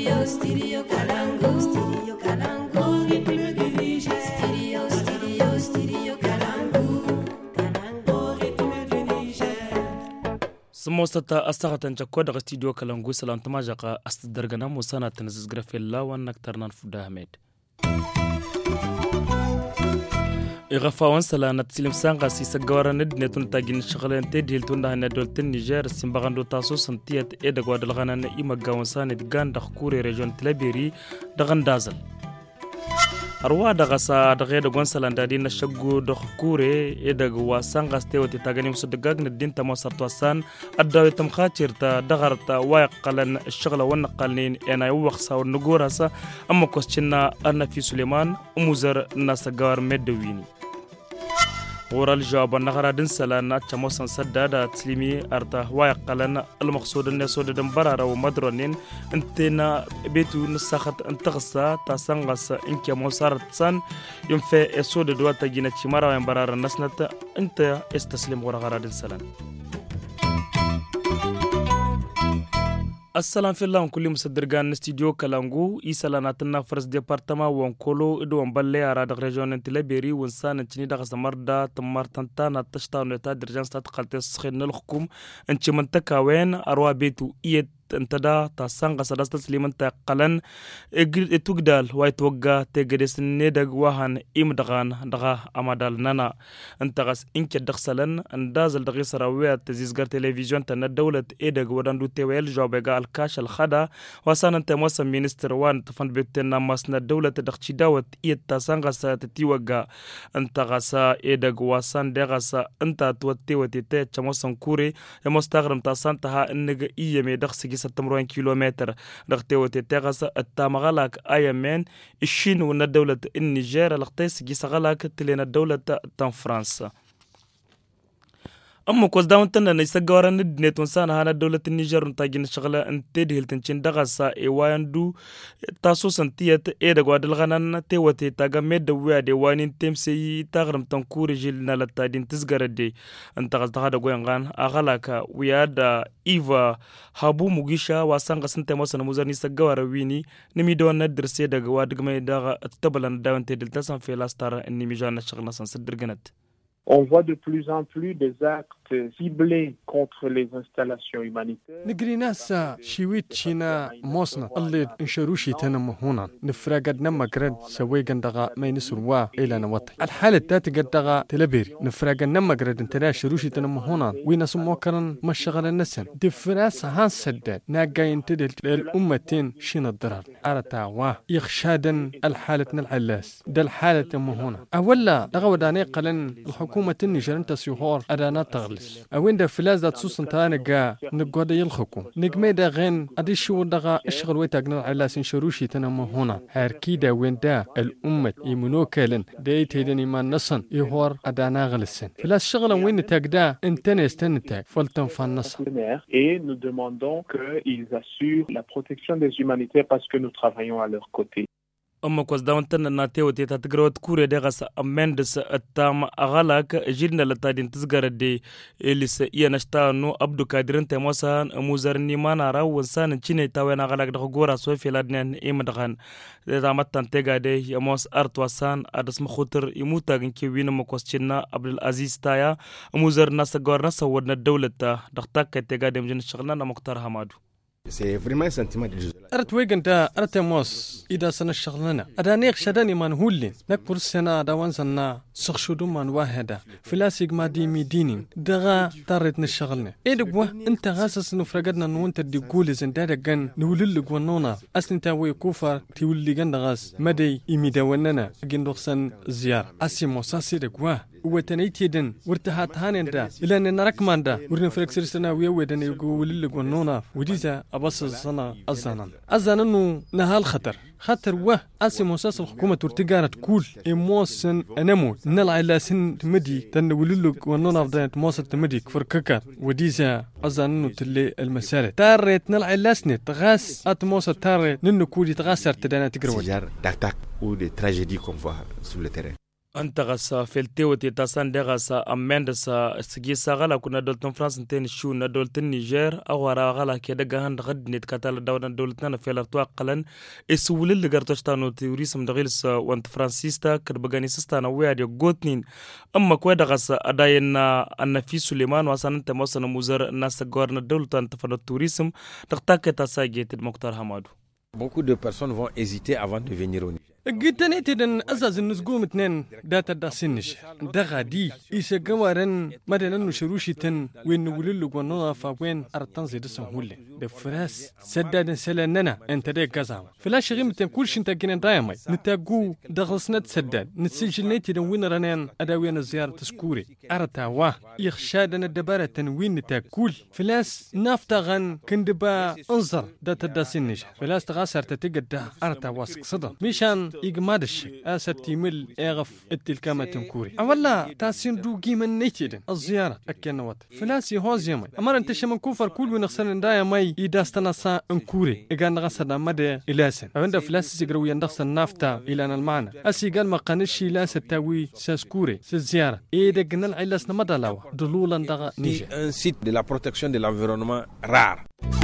Studio Kalangu. Studio Kalangu. Rythme du Niger. Studio Kalangu. Kalangu. Rythme du Niger. سموسة أستغطن جكود غستيديو كلامغو سلامتما جاقا أستدرغنا موسانا تنزز غرفيلا ونكترنا نفودا هميد إغفاوان سلانا تسلم سانغا سيسا غوارا ندنتون تاقين شغلين تيديل توندا هنا دولتن نيجير سنبغاندو تاسو سنتيات إيدا غواد الغانا إيما غاونسان دغان دخكوري ريجون تلابيري دغان دازل arwa daga sa daga da gonsalan da din shaggo da kure e daga wasan gaste wata ta gani musu daga na din ta masarto san adda tam khatirta dagarta wa qalan shagla wan qalnin ena yuwaqsa wan nugurasa amma koscinna annafi suleiman umuzar nasagawar medwini ورال جواب النهار دين سلنا تموسن سداد تسليمي أرتا واقلنا المقصود الناس ودم برارا ومدرنين انتنا بيتو نسخت انتغسا تاسنغس انك موسارت سان ينفع اسود دوا تجينا تشمارا وين برارا نسنت انت استسلم ورغارا دين سلان السلام في الله كل مصدرجان استديو كلامغو يسالاناتنا فرس ديبارتما وانكولو ادو امبالي اراد ريجون انتلابيري وانسان تشني دغ زمردا تمارتنتانا تشتاونو تا درجان ستات قلت سخين الحكوم انت منطقه وين اروا بيتو ايت انتدا تاسانغا سداس تسليمن تقلن اتوغدال وايتوغا تيغدس ندغ وهان امدغان دغا امادال نانا انتغس انك دخسلن اندازل دغ سراويا تزيزغر تلفزيون تن دوله ادغ وداندو تيويل جوبغا الكاش الخدا وسان انت موس مينستر وان تفند بيتنا ماسنا دوله دغشي داوت ايت تاسانغا ساتيوغا انتغسا ادغ وسان دغسا انت توتيوتي تشموسن كوري يمستغرم تاسانتها انغ ايمي دغسي 6 كيلومتر دغتيوتي تغس التامغلاك ايمن الشين ون الدولة النيجر لقتيس جيسغلاك تلين الدولة تن فرنسا أما كوز داون تنا نيسجارا ندنيت ونسان هنا دولة النيجر نتاجين شغلة انتدي هلتنشين دغسا ايواندو تاسو سنتيات ايدا غواد الغنان تيوتي تاغا ميد ويادي وانين تمسي تغرم تنكوري جيلنا لتادين تزغر دي انت غزد هذا غوينغان اغلاك ويادا ايفا هابو مغيشا واسانغا سنتي موسى نموزر نيسجارا ويني نمي دون ندرسي دا غواد غمي داغا تتبلن داون تيدل تسان في لاستار اني ميجانا شغلنا سنسدرغنت. On voit de plus en plus des actes ciblés contre les installations humanitaires. نجريناسا شيويت شينا موسنا اللي انشروشي تنم هنا نفرقد نمقرد سوي قندغا ما ينسروا إلى نوطي الحالة تاتي قدغا تلبيري نفرقد نمقرد انتلا شروشي تنم هنا وينسو موكرا مشغل النسن دفراس هان سداد ناقا ينتدل الأمتين شين الضرر أرتاوا يخشادا الحالة العلاس دا الحالة تم هنا أولا لغوداني قلن الحكومة النيجر انت سيهور أدانا تغلس أوين دا فلازة تسوسن تانقا نقودا يلخكو نقمي دا غين أدي شو دغا اشغل ويتاقنا على سنشروشي تنمو هنا هاركيدا وين دا الأمة يمنوكالن دا يتهيدن إيمان نصن يهور أدانا غلسن فلاس شغلا وين تاقدا انتنا يستنتاق فلتن فالنصن. Et nous demandons qu'ils assurent la protection des humanitaires parce que nous travaillons à leur côté. أما كوز داون تنا ناتيوتي تتقرأت كوري دغس أمندس التام أغلاك جيلنا لتادين تزغر دي اللي سيئا نشتانو أبدو كادرين تموسان موزرني ما نارا وانسان چيني تاوين أغلاك دخو غورا سوفي لادنين إيما دخان دامت تنتيغا دي يموس أرتواسان أدس مخوتر يموتاغن كيوين مكوز چينا عبد العزيز تايا موزر ناسا غور ناسا ودنا الدولة دختاك كتيغا دي مجن شغلنا مختار حمادو. C'est vraiment un sentiment de أرت ويجن دا أرت موس إذا سنة شغلنا أدانيك شداني من هولين نكبر سنة دوان سنة سخشودو من واحدة فلاسيق ما دي ميدينين دغا تارت نشغلنا إدقوا أنت غاسس نفرقدنا نوانت دي قولي زندادة جن نوللق ونونا أسن تاوي كوفر تولي جن دغاس مدي إميدا وننا جن دخسن زيار أسي موساسي دقوا وتنيتيدن ورتهات هانندا إلا أن نركماندا ورنفرق سرسنا ويودن يقول للق ونونا وديزا أبص الصنا أزاننو نهال خطر واه أسي موساس الحكومة ترتجارة كل إموسن أنمو نلعب لسن تمدي تنوللق ونونا بدأت موسى تمدي كفر ككر وديزا أزاننو تلي المسألة تارت نلعب لسنة تغاس أتموسى تارت ننو كودي تغاسر تدانا تقروي d'attaques ou des tragédies qu'on voit sur le terrain. أنت غسا فلتوتي تاسان دغسا أمندسا سجيسا غلا كنا دولتن فرنسا تين شو ندولتن نيجر أورا غلا كده جهان غد نتكتل دولة دولتنا في الأرتوا قلن السؤال اللي قرتشتانو توريسم دغيلس وانت فرانسيستا كربجاني سستانا ويا جوتنين أما كودا غسا أداينا أن في سليمان واسان أنت مثلا مزار الناس جارنا دولة أنت فرد توريسم تختاك تساجيت المختار حمادو. Beaucoup de personnes vont hésiter avant de venir au Niger. قلتني تدن أزاز النسقوم اتنين داتا دا سنش دغا دي إيسا قوارن مدنا نشروشي تن وين نوللو قوانا وين أرطان زيد سنهولي دفراس سداد سلاننا انت دي قزاما فلاش غيم تنكول شنتا كينان دايماي نتاقو دغلسنا تسداد نتسجل نيتي دن وين رانان أداوين الزيارة تسكوري أرطا واه يخشادنا الدبارة تنوين نتاقول فلاس نافتغن كندبا انظر داتا دا سنش فلاس تغاسر تتقد دا أرطا واسق صدا ميشان إجماد الشيء أستيمل أغف التلكامة تنكوري أولا تاسين دوجي من نيتيدن الزيارة أكنوات فلاسي هوز يمي أمر أنت شمن كوفر كل ونخسن دايا ماي يداستنا سا انكوري إجان غسنا مدى إلاسن أبدا فلاسي سجرو يندخسن نافتا إلى المعنى أسي قال ما قنشي لا ستاوي ساسكوري سزيارة إيدا جنال عيلاسنا مدى لوا دلولا دغا نيجا un site de la protection de l'environnement rare.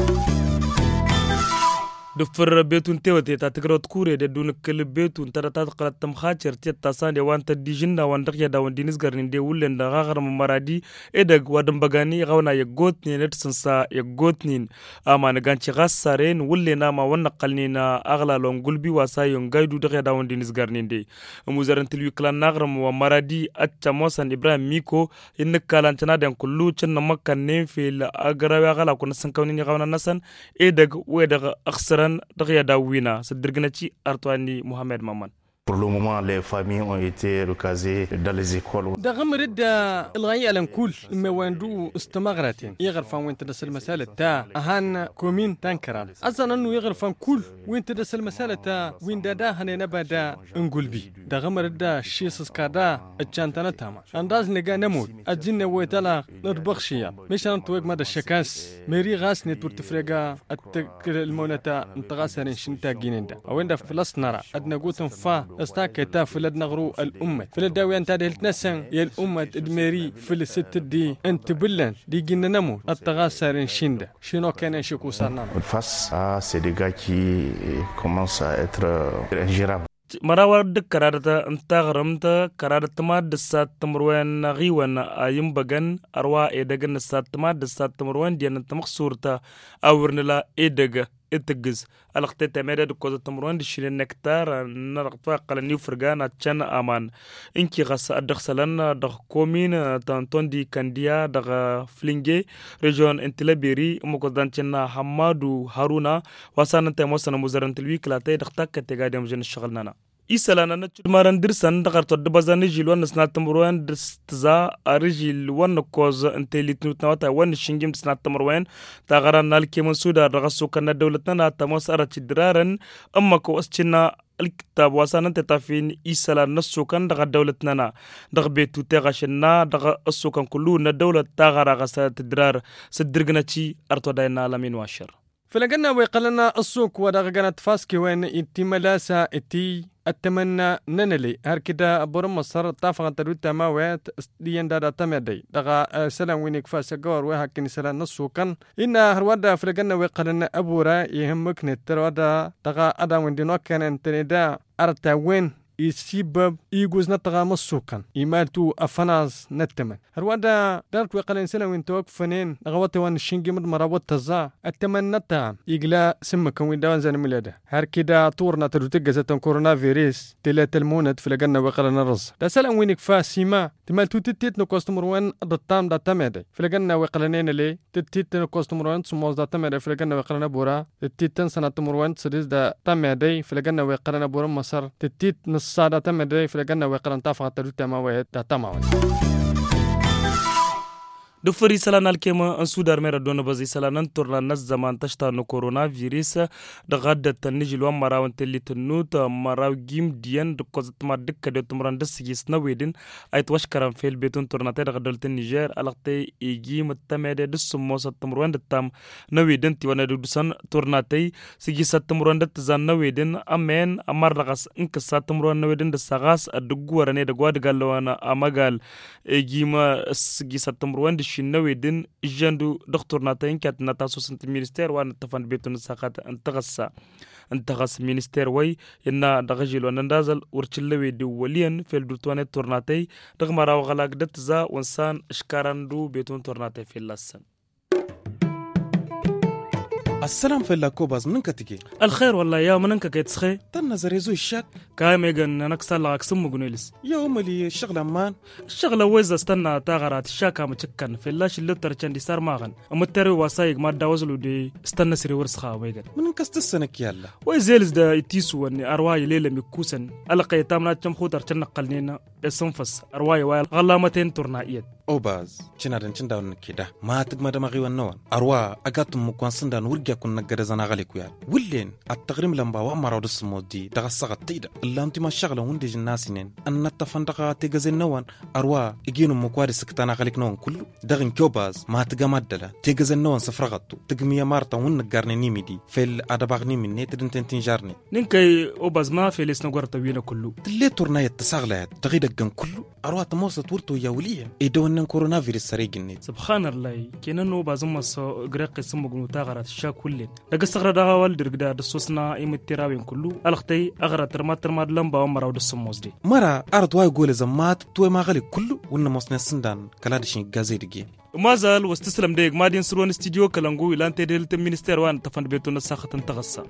دفر بيتون تيوتي تاتقرأت كوري دون كل بيتون ترى تاتقرأت تمخاتشر تيت تاسان دي وان تديجندا وان دقيا دا وان دينيس غرنين دي ولن دا غاغر ممارادي إدق وادم بغاني غونا يقوتنين نتسنسا يقوتنين أما نغانشي غاسارين ولن آما ونقلنين أغلا لون قلبي واسايون غايدو دقيا دا وان دينيس غرنين دي موزارن تلوي كلان نغرم ومارادي أتشا موسان إبراهيم ميكو إنك كالان تنادن كلو چن نمكان نيم في الأغراوي أغلا كنا سنكونين غونا نسان إدق ويدق أخسر دغيا داوينا سدرغناتي ارتواني محمد مامان. Pour le moment, les familles ont été recasées dans les écoles. دغم رد الغاية لنقول ما وندو استمغراتين يغرفان وين تدرس المسألة تا أهان كومين تنكران أظن أنه يغرفان كل وين تدرس المسألة تا وين دادا هنبدا نقول بي دغم رد شيسس كادا الجانتنا تاما أنداز نجا نموت أجن ويتلا نربخشيا مش أنا توقع مدى الشكاس ميري غاس نتور تفرقا التكر المونتا انتغاسرين شنتا جينيندا وين دا فلس نرى أدنا قوتن فا استاكتا فلد نغرو الأمة فلد داوي أنت دهلت نسن يا الأمة إدميري فلست دي أنت بلن دي جينا نمو التغاسرين شندا شنو كان يشكو صارنا Face à ces dégâts qui commencent à être ingérables. marawar duk kararta antagramta kararta ma da sattamruwan ghiwan ayim bagan arwa edagan satma da sattamruwan diyan tamkhsurta awrnala edaga اتجز القطة تمرد كوزة تمرون دشين نكتار نرقطة قلني فرجان أتشان أمان إنكي غس أدخسلنا دخ كومين تانتون دي كانديا دخ فلينجي ريجون انتلابيري مقدان تشنا حمادو هارونا وسان تموسنا مزارن تلوي كلاتي دختا كتجادي مجن الشغلنا إسلام أنا تمارن درسان دكارت دبازاني جيلوان نسنات تمروان دستزا أرجيل وان كوز انتلي تنوتنا وان شنجم تسنات تمروان تغران نالكي منسودا رغسو كنا دولتنا تموس أرتش درارن أما كوستنا الكتاب واسان تتافين إسلام نسو كان دغ دولتنا دغ بيتو تغشنا دغ أسو كان كلو ندولة تغرا غسا تدرار سدرغناتي أرتو داينا لمن واشر فلقنا ويقلنا السوق ودغنا تفاسكي وين انتي ملاسا اتي أتمنى ننلي هركدا برم مصر طافق تروتا ما وات ديان دادا تمدي دغا سلام وينك فاسقور وهكني سلام نسوكن إن هروادا فلقنا ويقلنا أبورا يهمك نتروادا دغا أدا وين دينو كان انتندا أرتا وين يسبب يجوز نتغى مسوكا يمالتو أفناز نتمن هروادا دارت وقلن سنة وين توقفنين نغواتي وان الشنجي مد مراوات تزا أتمنى نتعم يقلا سمك وين داوان زان ميلاده هركدا طورنا تلوتقزة كورونا فيروس تلات المونت فلقنا وقلن الرز دا سلام وينك فاسيما تمالتو تتيت نكوستمر وين ضطام دا تمادي فلقنا وقلنين لي تتيت نكوستمر وين سموز دا تمادي فلقنا وقلن بورا تتيت سنة تمر وين سديس دا تمادي فلقنا وقلن بورا مصر تتيت الصادة تمدري في الجنة ويقرن طافة تلوتا ما ويد تماما da fari salanal kema an sudar mera dona bazi salanan turna nas zaman tashta no coronavirus da gadda tanijil wan marawan telitnut maraw gim diyan da kozatma dikka de tumran da sigis na wedin ayt wash karam fel betun turna ta da gadalta Niger alaqte igi mutamede da summo satumran da tam na wedin ti wana dusan turna tay sigis satumran da tazan na wedin amen amar ragas inka satumran na wedin da sagas adugwara ne da gwad galwana amagal igi ma sigis satumran da shinnawe din jandu doktor natayin kat nata sosant minister wa natafan betun sakat antagas minister way inna dagajil wa nandazal urchillawe di waliyan fel dutwane tornatay dagmara wa galag datza wansan ishkarandu betun tornatay filasan السلام في اللاكوباز منك تجي الخير والله يا منك كيتسخي تنا زريزو الشاك كاي ميغن نكسر لك سمو جنيلس يا أملي الشغلة مان الشغلة ويز استنى تاغرات الشاكا متشكن في اللاش اللي ترچن دي سار ماغن امتري واسايق ما داوزلو دي استنى سري ورسخا ويغن منك استسنك يالا ويزيلز دا يتيسو اني ارواي ليلة ميكوسن القي تامنا تشم خطر تنقلنينا السنفس ارواي وايل غلامتين تورنائيات أوباز جنادن جنداون كده ما تجمد ما غيوان نوان أروا أقاتم مكوان سندان ورجع كنا جرزنا غالي كويا ولين التغريم لمبا وأمر ودس مودي دغسقة تيدا اللي أنتي ما شغلة وندي جناسين أن نتفندقة تجزين نوان أروا يجينو مكواري سكتانا غاليك نوان كله دغن كوباز ما تجمد دلا تجزين نوان سفرغتو تجمية مارتا ونجارني نيميدي في الأدباغني من نيترن تنتجارني نينكي أوباز ما في لسنا قرطة وينا كله تلي تورناية تساغلات تغيدك كله أروا تموسط ورتو يا وليا إيدون كورونا فيروس سريجني سبحان الله كينانو بازم مصو غرق سمو غنوتا غرات الشا كلين دغ سغرا دغا والدرغدا دسوسنا ايمتراوين كله الختي اغرا ترما لمبا ومراو دسموزدي مرا ارد واي غول زمات تو ما غلي كله ون مصنع سندان كلادشين غازيدغي ما زال واستسلم ديك مادين سرون استديو كلانغو الان تدلت مينستر وان تفند بيتون ساختن تغسا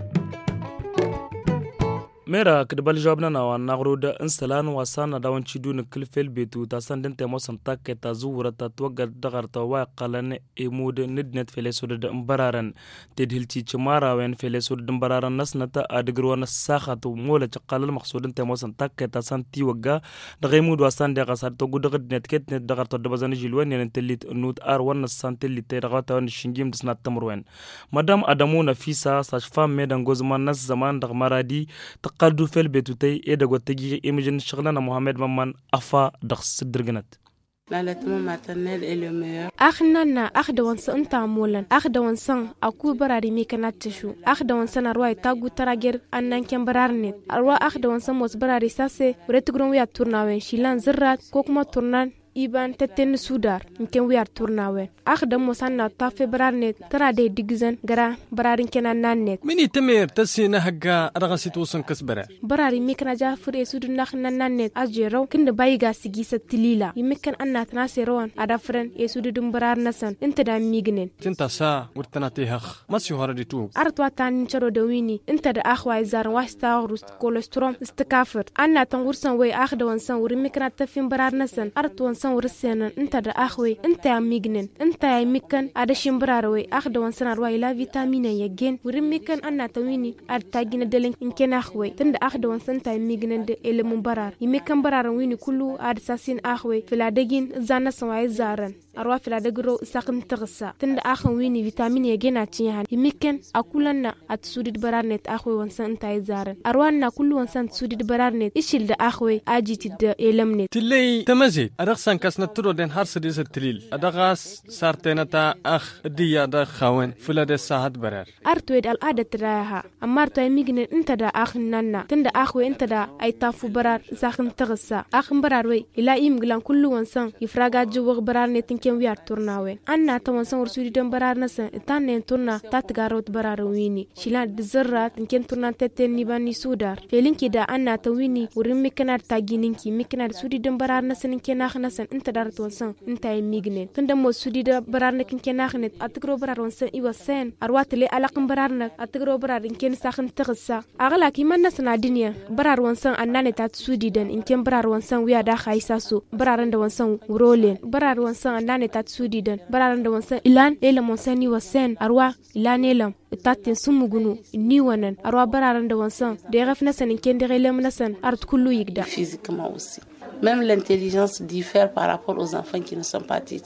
ميرا كدبال جوابنا نوان نغرود انسلان واسانا داون تشيدون كل فيل بيتو تاسان دنت موسن تاك تازورة تتوقع دغر توا قلن ايمود ندنت فيلسود امبرارن تدهلتي چمارا وين فيلسود امبرارن نسنتا ادغروان ساخاتو مولا قال المقصود انت موسن تاك تاسان تي وغا دغيمود واسان دغسار تو غدغد نت كت نت دغر تدبزن جيلوان ينتليت نوت ار ون سانتلي تيرغاتا ون شينجيم دسنا تمروين مدام ادمو نفيسا ساجفام ميدان غوزمان نس زمان دغ مرادي قادو فيل بيتوتي ايدا غوتيجي ايمجن شغلنا محمد ممان افا دخس درغنت l'allaitement maternel est le meilleur. أخننا أخذ ونسان تعمولا أخذ ونسان أكو براري ميكنات تشو أخذ ونسان أرواي تاغو تراجر أنن كم برارنت أروا أخذ ونسان موس براري ساسي ورتقرون ويا تورناوين شيلان زرات كوكما تورنان iban tetten sudar nken wiar turnawe akhdam mosanna ta febrarnet tara de digzan gara bararin kenan nannet مني تمير تسينا حقا رغسيت وصن كسبرة barari mikna jafur esudu nakhna nannet ajero kinde bayiga sigisa tilila yimkan anna tnaseron adafren esudu dum barar nasan inta da mignen تنتا سا ورتناتي هخ ما سيهار دي تو artwa tan charo da wini inta da akhwa izar wasta rust kolestrom istikafir anna tan wursan way akhda wansan wuri mikna tafin barar nasan artwan ورسنا انت دا اخوي انت يا ميغنن انت يا ميكن ادا شمبراروي اخد وانسنا روي لا فيتامين يجين ورميكن انا تويني ارتاجين دلن انكن اخوي تند اخد وانسن تا ميغنن د الم برار يميكن برار ويني كله اد ساسين اخوي فلا دجين زانا سواي زارن arwa fila da gro sakin tagsa tunda akhan wini vitamin ya gena cin han yimiken akulanna at sudid bararnet akhwe wansan tay zaran arwa na kullu wansan sudid bararnet ishil da akhwe ajiti da elemnet تلي تمزي أرخصن كسنة ترو دين هارس ديس التليل أدغاس سارتينتا أخ ديا دا خاون فلا دي ساعات برار artwed al adat raha amar to mignen inta da akhnanna tunda akhwe inta da ay tafu barar sakin tagsa akhin barar we ila imglan kullu wansan ifraga juwag bararnet ken wiar turnawe anna ta wansan ursudi dan barar nasan tanen turna tatgarot barar wini shilan dzarrat ken turna teten ni bani sudar felinki da anna ta wini urin mikanar tagininki mikanar sudi dan barar nasan ken nasan inta darat wansan inta migne tunda mo sudi da barar nakin ken nakhnet atgro barar wansan iwasen arwatle alaqin barar nak atgro barar ken sakhin tagsa agala ki man nasan adiniya barar wansan annane tat sudi dan ken barar wansan wiya da khaisa su bararan da wansan wurolen barar wansan annane tat sudi dan bararan da wansan ilan lela monsan ni wasen arwa ilan elam tatin sumugunu ni wanan arwa bararan da wansan de gafna sanin ken de gelam nasan art kullu yigda Physiquement aussi. Même l'intelligence diffère par rapport aux enfants qui ne sont pas tétés.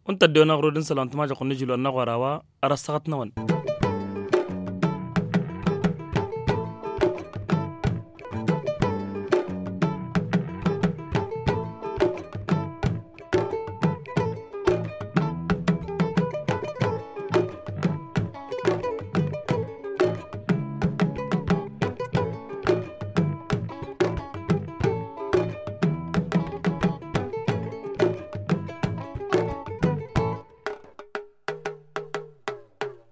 unta de na rodin salantuma ja kunni jilu na gwarawa ara sagat nawan